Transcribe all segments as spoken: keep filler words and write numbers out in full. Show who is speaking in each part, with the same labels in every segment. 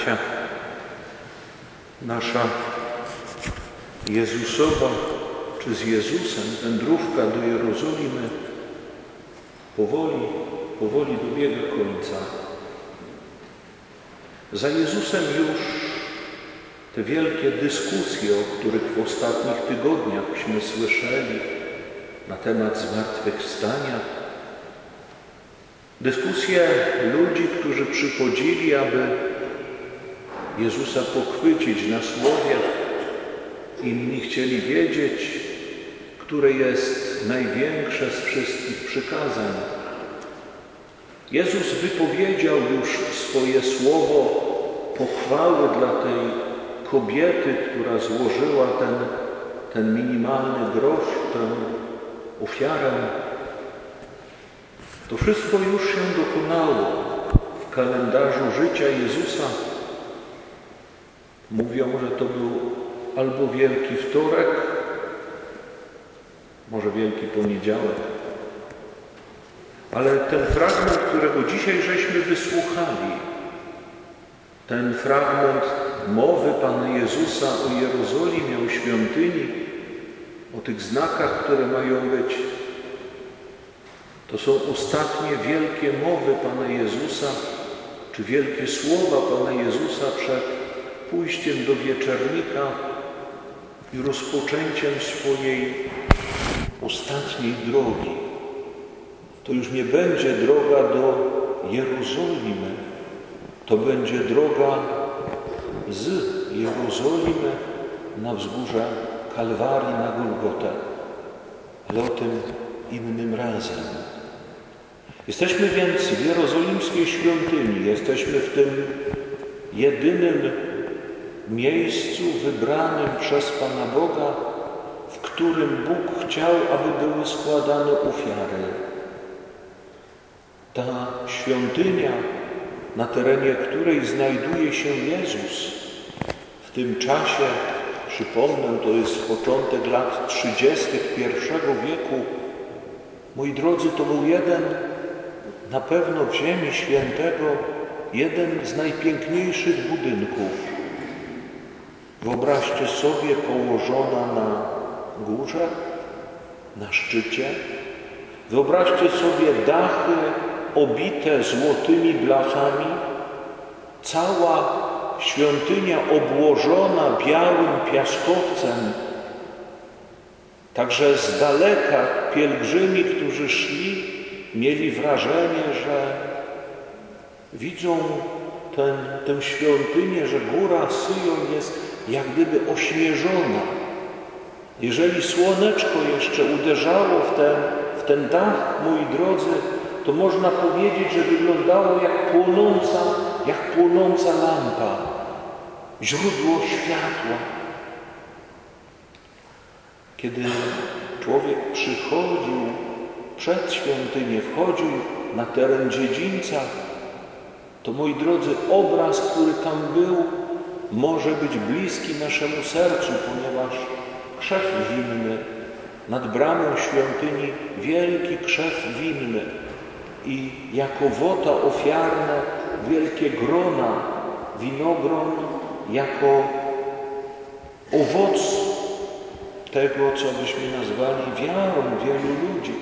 Speaker 1: bracia, nasza Jezusowa, czy z Jezusem wędrówka do Jerozolimy powoli, powoli dobiega końca. Za Jezusem już te wielkie dyskusje, o których w ostatnich tygodniachśmy słyszeli na temat zmartwychwstania, dyskusje ludzi, którzy przychodzili, aby Jezusa pochwycić na słowie. Inni chcieli wiedzieć, które jest największe z wszystkich przykazań. Jezus wypowiedział już swoje słowo pochwały dla tej kobiety, która złożyła ten, ten minimalny grosz, tę ofiarę. To wszystko już się dokonało w kalendarzu życia Jezusa. Mówią, że to był albo Wielki Wtorek, może Wielki Poniedziałek. Ale ten fragment, którego dzisiaj żeśmy wysłuchali, ten fragment mowy Pana Jezusa o Jerozolimie, o świątyni, o tych znakach, które mają być, to są ostatnie wielkie mowy Pana Jezusa, czy wielkie słowa Pana Jezusa przed pójściem do wieczernika i rozpoczęciem swojej ostatniej drogi. To już nie będzie droga do Jerozolimy, to będzie droga z Jerozolimy na wzgórze Kalwarii, na Golgotę. Ale o tym innym razem. Jesteśmy więc w jerozolimskiej świątyni, jesteśmy w tym jedynym miejscu wybranym przez Pana Boga, w którym Bóg chciał, aby były składane ofiary. Ta świątynia, na terenie której znajduje się Jezus, w tym czasie, przypomnę, to jest początek lat trzydziestych pierwszego wieku, moi drodzy, to był jeden, na pewno w Ziemi Świętego, jeden z najpiękniejszych budynków. Wyobraźcie sobie, położona na górze, na szczycie. Wyobraźcie sobie dachy obite złotymi blachami. Cała świątynia obłożona białym piaskowcem. Także z daleka pielgrzymi, którzy szli, mieli wrażenie, że widzą ten, tę świątynię, że góra Syjon jest jak gdyby ośnieżona. Jeżeli słoneczko jeszcze uderzało w ten, w ten dach, moi drodzy, to można powiedzieć, że wyglądało jak płonąca, jak płonąca lampa, źródło światła. Kiedy człowiek przychodził przed świątynię, wchodził na teren dziedzińca, to, moi drodzy, obraz, który tam był, może być bliski naszemu sercu, ponieważ krzew winny, nad bramą świątyni wielki krzew winny i jako wota ofiarne wielkie grona, winogron jako owoc tego, co byśmy nazwali wiarą wielu ludzi.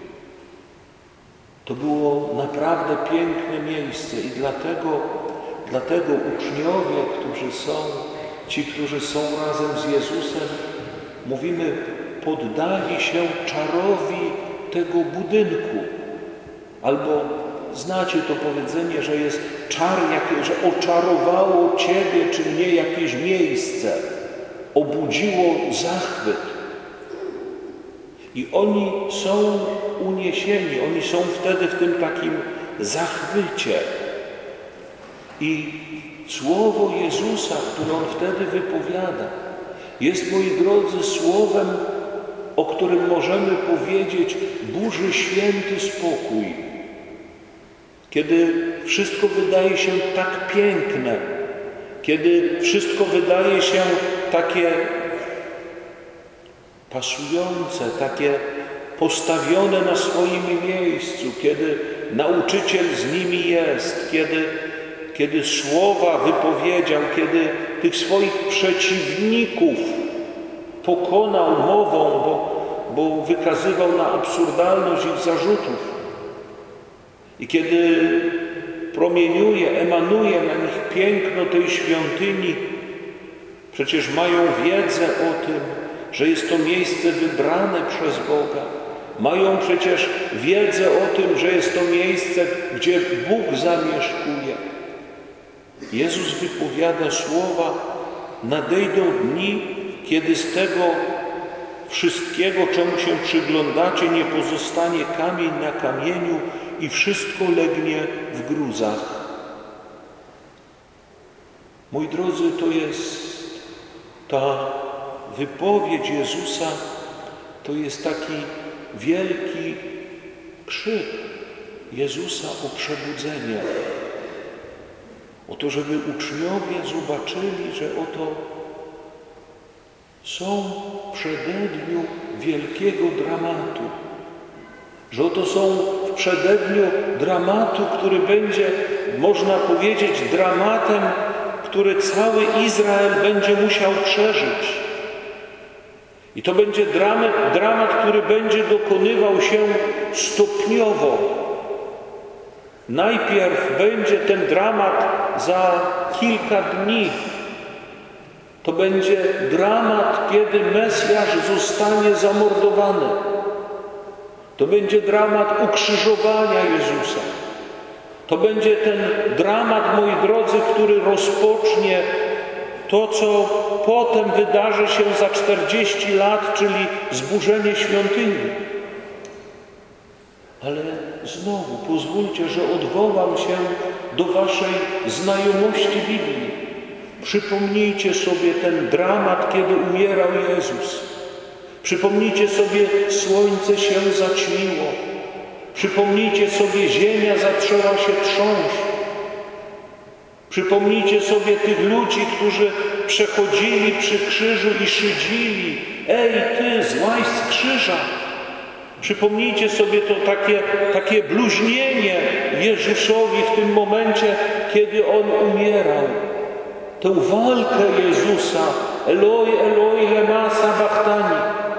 Speaker 1: To było naprawdę piękne miejsce i dlatego, dlatego uczniowie, którzy są, ci, którzy są razem z Jezusem, mówimy, poddali się czarowi tego budynku. Albo znacie to powiedzenie, że jest czar, jakie, że oczarowało Ciebie czy mnie jakieś miejsce, obudziło zachwyt. I oni są uniesieni, oni są wtedy w tym takim zachwycie. I słowo Jezusa, które On wtedy wypowiada, jest, moi drodzy, słowem, o którym możemy powiedzieć, burzy święty spokój. Kiedy wszystko wydaje się tak piękne, kiedy wszystko wydaje się takie pasujące, takie postawione na swoim miejscu, kiedy nauczyciel z nimi jest, kiedy kiedy słowa wypowiedział, kiedy tych swoich przeciwników pokonał mową, bo, bo wykazywał na absurdalność ich zarzutów. I kiedy promieniuje, emanuje na nich piękno tej świątyni, przecież mają wiedzę o tym, że jest to miejsce wybrane przez Boga. Mają przecież wiedzę o tym, że jest to miejsce, gdzie Bóg zamieszkuje. Jezus wypowiada słowa: nadejdą dni, kiedy z tego wszystkiego, czemu się przyglądacie, nie pozostanie kamień na kamieniu i wszystko legnie w gruzach. Moi drodzy, to jest ta wypowiedź Jezusa, to jest taki wielki krzyk Jezusa o przebudzenie. O to, żeby uczniowie zobaczyli, że oto są w przededniu wielkiego dramatu. Że oto są w przededniu dramatu, który będzie, można powiedzieć, dramatem, który cały Izrael będzie musiał przeżyć. I to będzie dramat, dramat, który będzie dokonywał się stopniowo. Najpierw będzie ten dramat za kilka dni. To będzie dramat, kiedy Mesjasz zostanie zamordowany. To będzie dramat ukrzyżowania Jezusa. To będzie ten dramat, moi drodzy, który rozpocznie to, co potem wydarzy się za czterdzieści lat, czyli zburzenie świątyni. Ale znowu pozwólcie, że odwołam się do waszej znajomości Biblii. Przypomnijcie sobie ten dramat, kiedy umierał Jezus. Przypomnijcie sobie, słońce się zaćmiło. Przypomnijcie sobie, ziemia zaczęła się trząść. Przypomnijcie sobie tych ludzi, którzy przechodzili przy krzyżu i szydzili: ej, ty, złaź z krzyża! Przypomnijcie sobie to takie, takie bluźnienie Jezusowi w tym momencie, kiedy On umierał. Tę walkę Jezusa: Eloi, Eloi, lema sabachthani.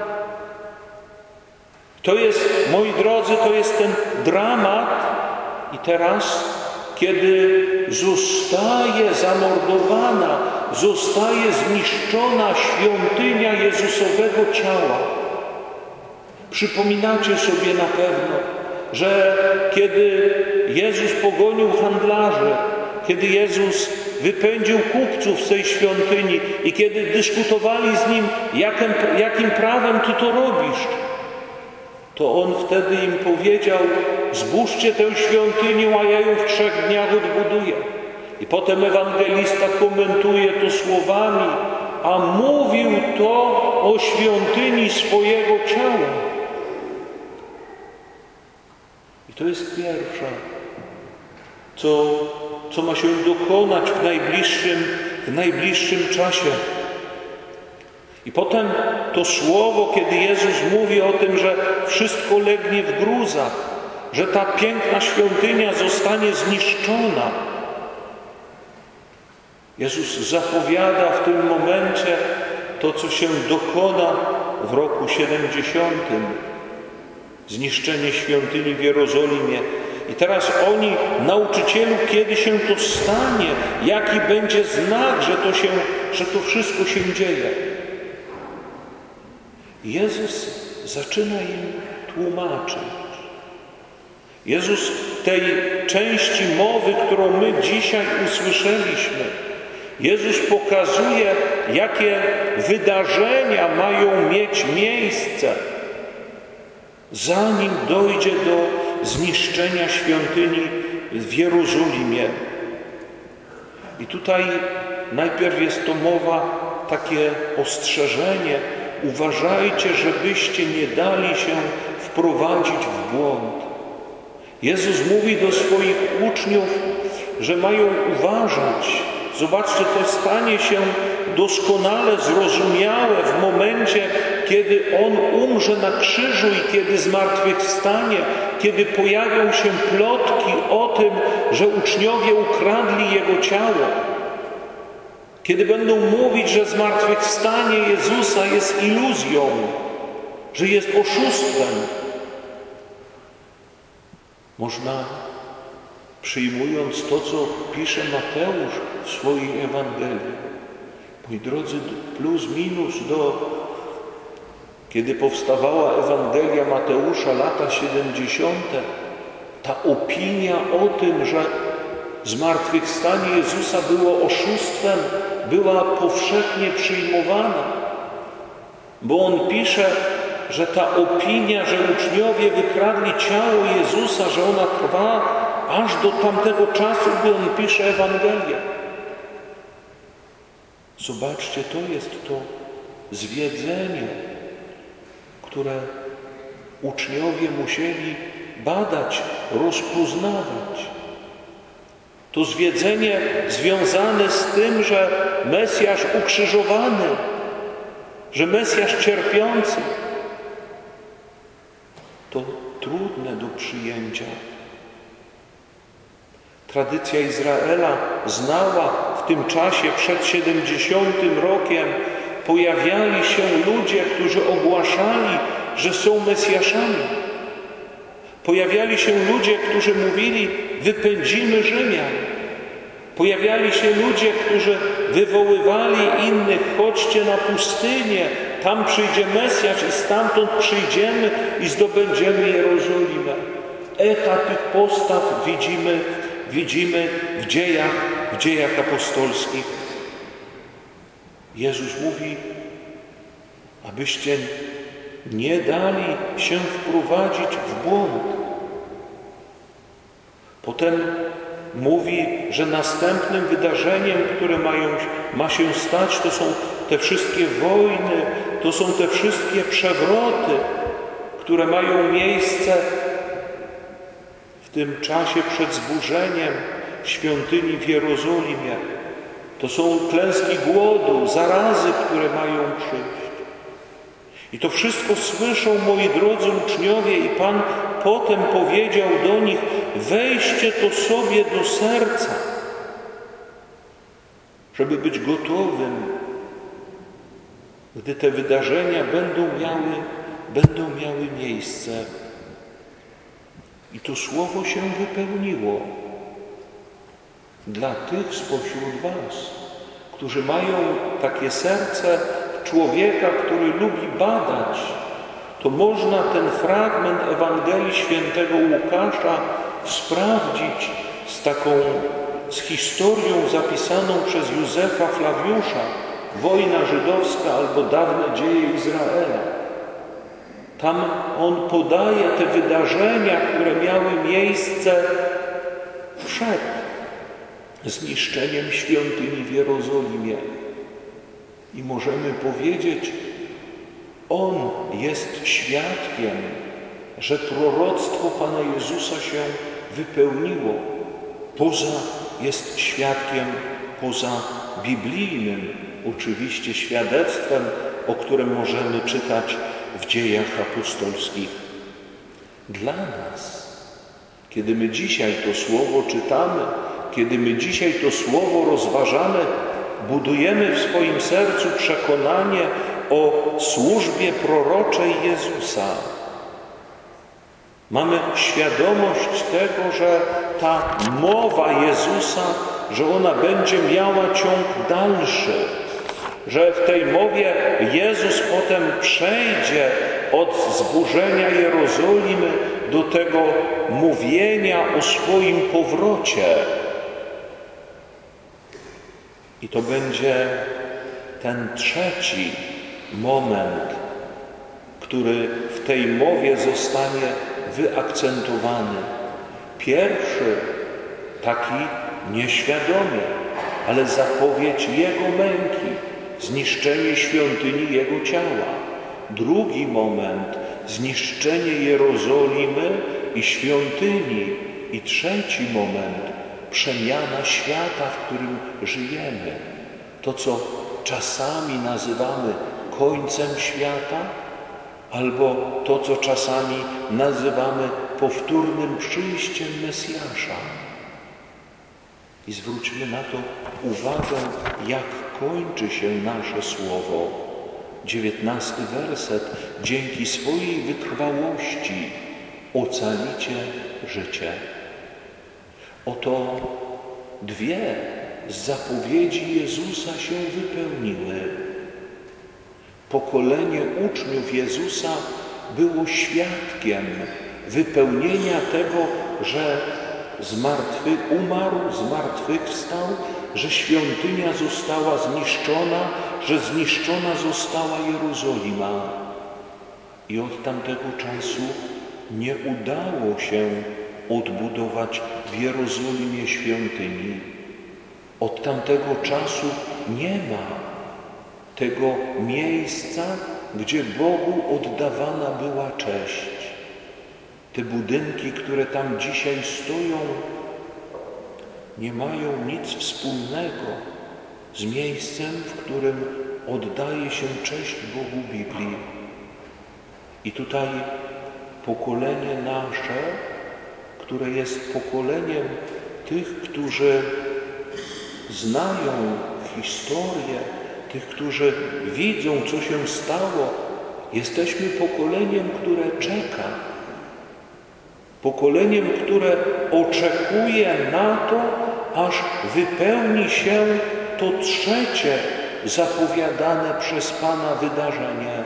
Speaker 1: To jest, moi drodzy, to jest ten dramat. I teraz, kiedy zostaje zamordowana, zostaje zniszczona świątynia Jezusowego ciała. Przypominacie sobie na pewno, że kiedy Jezus pogonił handlarzy, kiedy Jezus wypędził kupców z tej świątyni i kiedy dyskutowali z Nim, jakim, jakim prawem Ty to robisz, to On wtedy im powiedział: zbóżcie tę świątynię, a ja ją w trzech dniach odbuduję. I potem ewangelista komentuje to słowami: a mówił to o świątyni swojego ciała. I to jest pierwsze, co, co ma się dokonać w najbliższym, w najbliższym czasie. I potem to słowo, kiedy Jezus mówi o tym, że wszystko legnie w gruzach, że ta piękna świątynia zostanie zniszczona. Jezus zapowiada w tym momencie to, co się dokona w roku siedemdziesiątym. Zniszczenie świątyni w Jerozolimie. I teraz oni, nauczycielu, kiedy się to stanie? Jaki będzie znak, że to, się, że to wszystko się dzieje? Jezus zaczyna im tłumaczyć. Jezus w tej części mowy, którą my dzisiaj usłyszeliśmy, Jezus pokazuje, jakie wydarzenia mają mieć miejsce, zanim dojdzie do zniszczenia świątyni w Jerozolimie. I tutaj najpierw jest to mowa, takie ostrzeżenie: uważajcie, żebyście nie dali się wprowadzić w błąd. Jezus mówi do swoich uczniów, że mają uważać Zobaczcie, to stanie się doskonale zrozumiałe w momencie, kiedy On umrze na krzyżu i kiedy zmartwychwstanie, kiedy pojawią się plotki o tym, że uczniowie ukradli Jego ciało. Kiedy będą mówić, że zmartwychwstanie Jezusa jest iluzją, że jest oszustwem. Można, przyjmując to, co pisze Mateusz w swojej Ewangelii, moi drodzy, plus minus do, kiedy powstawała Ewangelia Mateusza, lata siedemdziesiąte, ta opinia o tym, że zmartwychwstanie Jezusa było oszustwem, była powszechnie przyjmowana. Bo on pisze, że ta opinia, że uczniowie wykradli ciało Jezusa, że ona trwa aż do tamtego czasu, gdy on pisze Ewangelię. Zobaczcie, to jest to zwiedzenie, które uczniowie musieli badać, rozpoznawać. To zwiedzenie związane z tym, że Mesjasz ukrzyżowany, że Mesjasz cierpiący, to trudne do przyjęcia. Tradycja Izraela znała w tym czasie przed siedemdziesiątym rokiem, pojawiali się ludzie, którzy ogłaszali, że są Mesjaszami. Pojawiali się ludzie, którzy mówili, wypędzimy Rzymian. Pojawiali się ludzie, którzy wywoływali innych, chodźcie na pustynię, tam przyjdzie Mesjasz i stamtąd przyjdziemy i zdobędziemy Jerozolimę. Echa tych postaw widzimy, widzimy w dziejach, w dziejach apostolskich. Jezus mówi, abyście nie dali się wprowadzić w błąd. Potem mówi, że następnym wydarzeniem, które mają, ma się stać, to są te wszystkie wojny, to są te wszystkie przewroty, które mają miejsce w tym czasie przed zburzeniem świątyni w Jerozolimie. To są klęski głodu, zarazy, które mają przyjść. I to wszystko słyszą, moi drodzy uczniowie, i Pan potem powiedział do nich, weźcie to sobie do serca, żeby być gotowym, gdy te wydarzenia będą miały, będą miały miejsce. I to słowo się wypełniło dla tych spośród was, którzy mają takie serce człowieka, który lubi badać. To można ten fragment Ewangelii Świętego Łukasza sprawdzić z taką, z historią zapisaną przez Józefa Flawiusza, wojna żydowska albo dawne dzieje Izraela. Tam on podaje te wydarzenia, które miały miejsce przed zniszczeniem świątyni w Jerozolimie. I możemy powiedzieć, on jest świadkiem, że proroctwo Pana Jezusa się wypełniło. Poza, jest świadkiem poza biblijnym, oczywiście świadectwem, o którym możemy czytać w dziejach apostolskich. Dla nas, kiedy my dzisiaj to słowo czytamy, kiedy my dzisiaj to słowo rozważamy, budujemy w swoim sercu przekonanie o służbie proroczej Jezusa. Mamy świadomość tego, że ta mowa Jezusa, że ona będzie miała ciąg dalszy, że w tej mowie Jezus potem przejdzie od zburzenia Jerozolimy do tego mówienia o swoim powrocie. I to będzie ten trzeci moment, który w tej mowie zostanie wyakcentowany. Pierwszy, taki nieświadomy, ale zapowiedź Jego męki, zniszczenie świątyni Jego ciała. Drugi moment, zniszczenie Jerozolimy i świątyni. I trzeci moment, przemiana świata, w którym żyjemy. To, co czasami nazywamy końcem świata, albo to, co czasami nazywamy powtórnym przyjściem Mesjasza. I zwróćmy na to uwagę, jak kończy się nasze słowo. Dziewiętnasty werset. Dzięki swojej wytrwałości ocalicie życie. Oto dwie z zapowiedzi Jezusa się wypełniły. Pokolenie uczniów Jezusa było świadkiem wypełnienia tego, że zmartwy umarł, zmartwychwstał, że świątynia została zniszczona, że zniszczona została Jerozolima. I od tamtego czasu nie udało się odbudować w Jerozolimie świątyni. Od tamtego czasu nie ma tego miejsca, gdzie Bogu oddawana była cześć. Te budynki, które tam dzisiaj stoją, nie mają nic wspólnego z miejscem, w którym oddaje się cześć Bogu Biblii. I tutaj pokolenie nasze, które jest pokoleniem tych, którzy znają historię, tych, którzy widzą, co się stało, jesteśmy pokoleniem, które czeka. Pokoleniem, które oczekuje na to, aż wypełni się to trzecie zapowiadane przez Pana wydarzenie.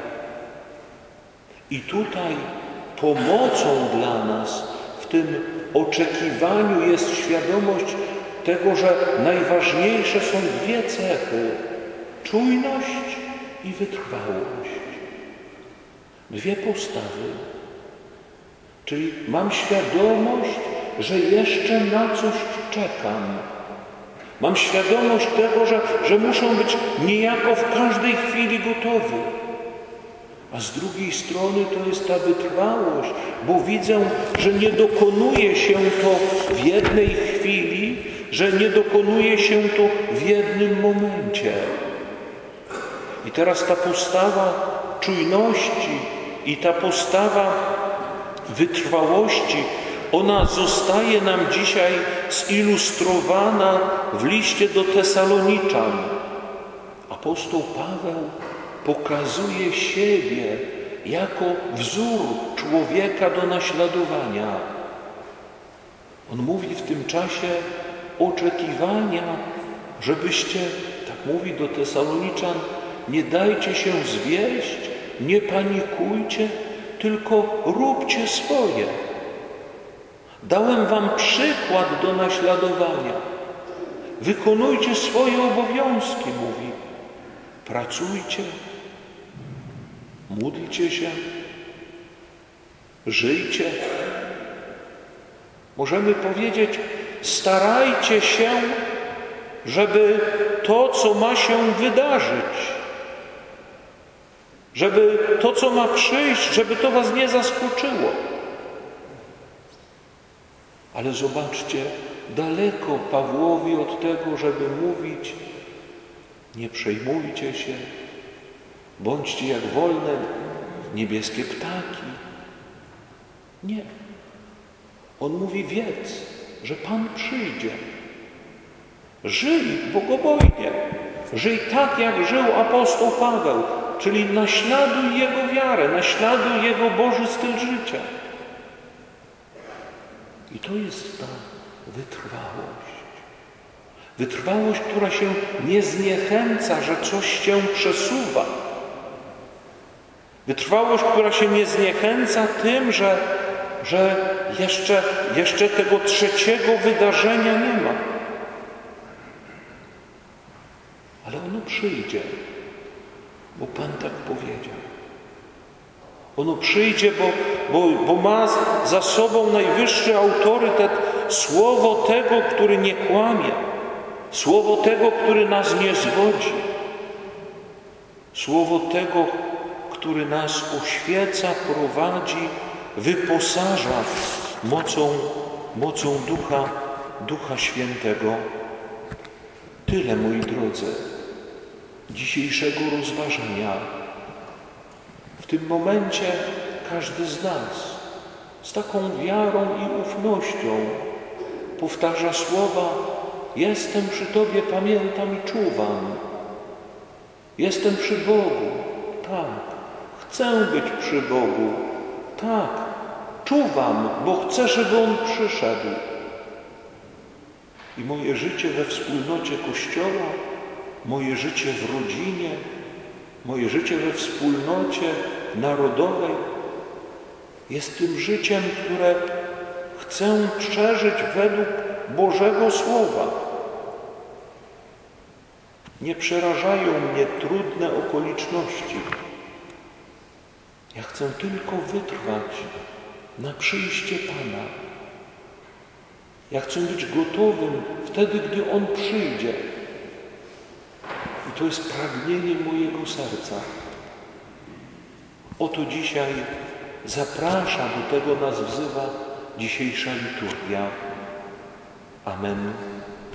Speaker 1: I tutaj pomocą dla nas w tym oczekiwaniu jest świadomość tego, że najważniejsze są dwie cechy: czujność i wytrwałość. Dwie postawy. Czyli mam świadomość, że jeszcze na coś czekam. Mam świadomość tego, że, że muszę być niejako w każdej chwili gotowy. A z drugiej strony to jest ta wytrwałość, bo widzę, że nie dokonuje się to w jednej chwili, że nie dokonuje się to w jednym momencie. I teraz ta postawa czujności i ta postawa wytrwałości, ona zostaje nam dzisiaj zilustrowana w liście do Tesaloniczan. Apostoł Paweł pokazuje siebie jako wzór człowieka do naśladowania. On mówi w tym czasie oczekiwania, żebyście, tak mówi do Tesaloniczan, nie dajcie się zwieść, nie panikujcie, tylko róbcie swoje. Dałem wam przykład do naśladowania. Wykonujcie swoje obowiązki, mówi. Pracujcie, módlcie się, żyjcie. Możemy powiedzieć, starajcie się, żeby to, co ma się wydarzyć, żeby to, co ma przyjść, żeby to was nie zaskoczyło. Ale zobaczcie, daleko Pawłowi od tego, żeby mówić: nie przejmujcie się, bądźcie jak wolne niebieskie ptaki. Nie. On mówi: wiedz, że Pan przyjdzie. Żyj bogobojnie. Żyj tak, jak żył apostoł Paweł, czyli naśladuj Jego wiarę, naśladuj Jego Boży styl życia. I to jest ta wytrwałość. Wytrwałość, która się nie zniechęca, że coś się przesuwa. Wytrwałość, która się nie zniechęca tym, że, że jeszcze, jeszcze tego trzeciego wydarzenia nie ma. Ale ono przyjdzie, bo Pan tak powiedział. Ono przyjdzie, bo, bo, bo ma za sobą najwyższy autorytet, słowo tego, który nie kłamie, słowo tego, który nas nie zwodzi, słowo tego, który nas oświeca, prowadzi, wyposaża mocą, mocą Ducha Ducha Świętego. Tyle, moi drodzy, dzisiejszego rozważania. W tym momencie każdy z nas z taką wiarą i ufnością powtarza słowa: jestem przy Tobie, pamiętam i czuwam. Jestem przy Bogu. Tak. Chcę być przy Bogu. Tak. Czuwam, bo chcę, żeby On przyszedł. I moje życie we wspólnocie Kościoła, moje życie w rodzinie, moje życie we wspólnocie narodowej jest tym życiem, które chcę przeżyć według Bożego Słowa. Nie przerażają mnie trudne okoliczności. Ja chcę tylko wytrwać na przyjście Pana. Ja chcę być gotowym wtedy, gdy On przyjdzie. I to jest pragnienie mojego serca. Oto dzisiaj zaprasza, do tego nas wzywa dzisiejsza liturgia. Amen.